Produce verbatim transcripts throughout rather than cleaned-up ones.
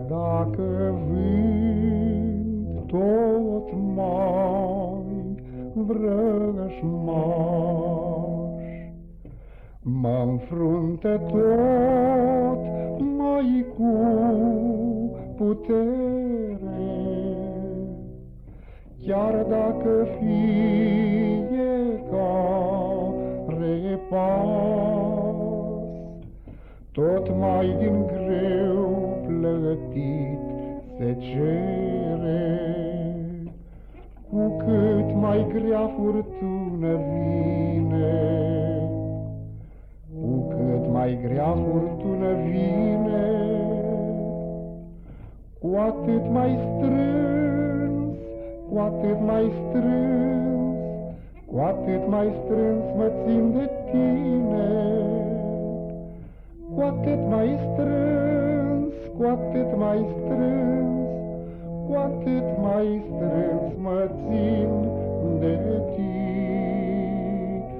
dacă vânt tot mai vrăjmaș mă înfrunte tot mai cu putere, chiar dacă fiecare pas tot mai din greu plătit se cere, cu cât mai grea furtună vine, cu cât mai grea furtună vine, cu atât mai strâns, cu atât mai strâns, cu atât mai strâns mă țin de tine, cu atât mai strâns, cu atât mai strâns, cu atât mai strâns mă țin de tine.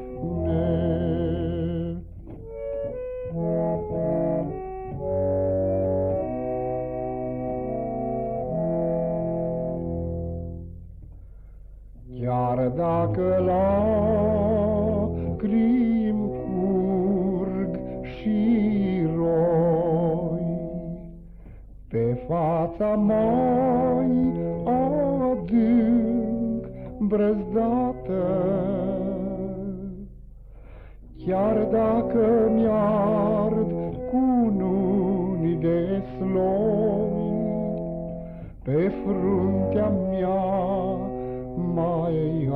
Chiar dacă lacrimi curg și roi pe fața mai adânc brăzdată, chiar dacă mi-ard cununi de sloi pe fruntea mea mai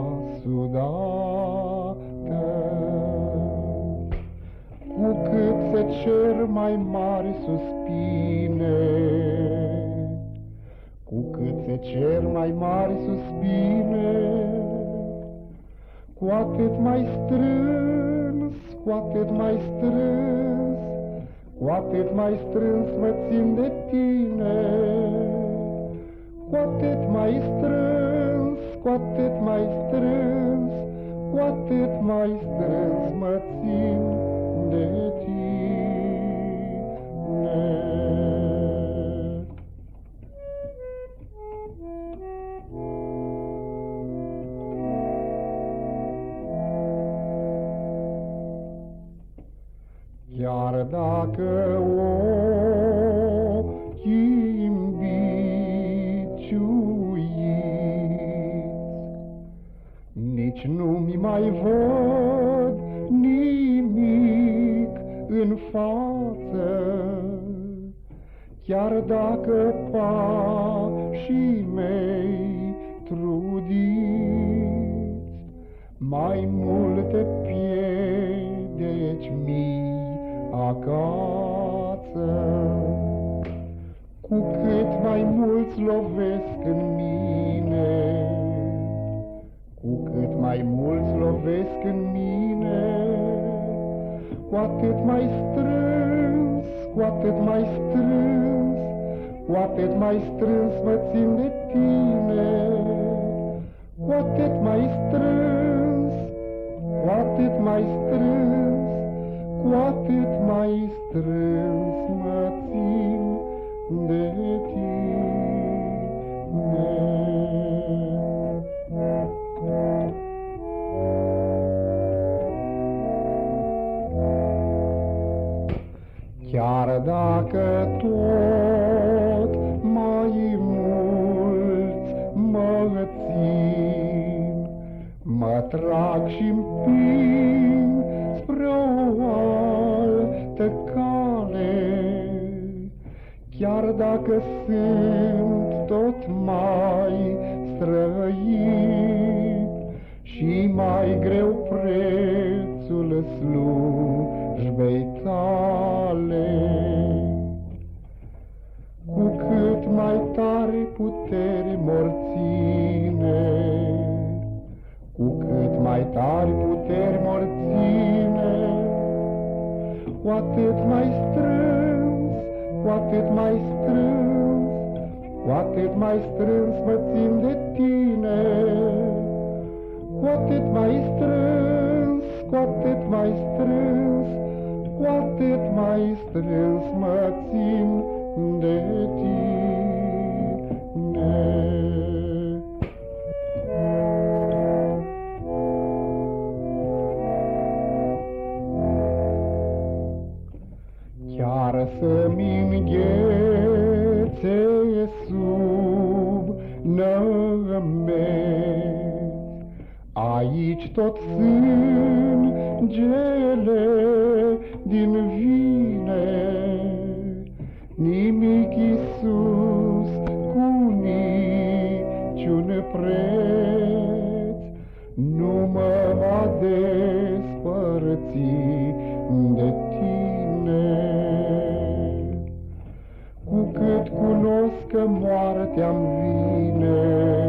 asudată, cu cât se cer mai mari suspine, cu cât se cer mai mari suspine, cu atât mai strâns, cu atât mai strâns, cu atât mai strâns mă țin de tine, cu atât mai strâns, cu atât mai strâns, cu atât mai strâns mă țin de tine. Chiar dacă ochii-mi biciuiți, nici nu-mi mai văd nimic în față, chiar dacă pașii mei trudiți mai multe piedeci mii acasă, cu cât mai mulți lovesc în mine, cu cât mai mulți lovesc în mine, cu atât mai strâns, cu atât mai strâns, cu atât mai strâns mă țin de tine, cu atât mai strâns, cu atât mai strâns, cu atât mai strâns mă țin de tine. Chiar dacă tot mai mulți mă țin, mă trag și împing spre o altă cale, chiar dacă sunt tot mai străin și mai greu prețul slujbei tale, cu cât mai tare puteri mor ține, cu cât mai tari puteri mor ține, cu atât mai strâns, cu atât mai strâns, cu atât mai strâns mă țin de tine, cu atât mai strâns, cu atât mai strâns, cu atât mai strâns mă țin de tine. Chiar să-mi înghețe sub nămeți, aici tot sângele din vine, nimic, Iisus, cu niciun preț nu mă va despărți de tine. Cu cât cunosc că moartea-mi vine,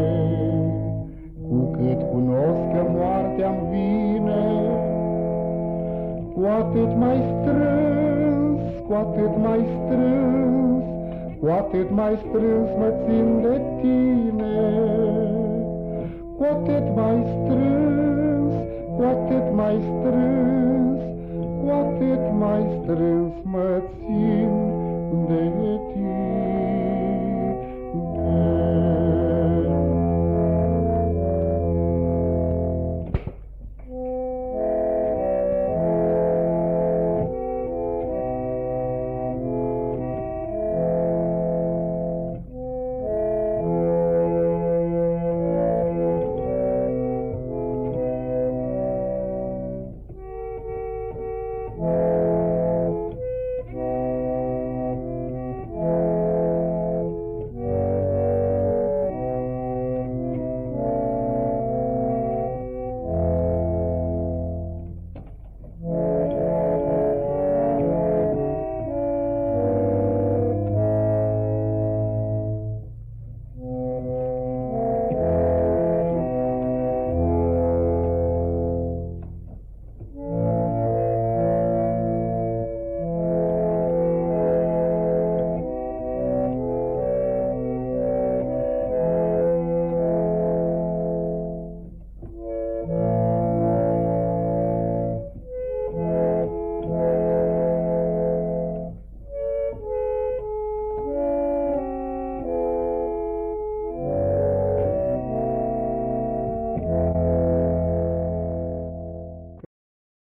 cu cât cunosc că moartea-mi vine, cu atât mai strâns, cu atât mai strâns, cu atât mai strâns mă țin de tine. Cu atât mai strâns, cu atât mai strâns, cu atât mai strâns mă țin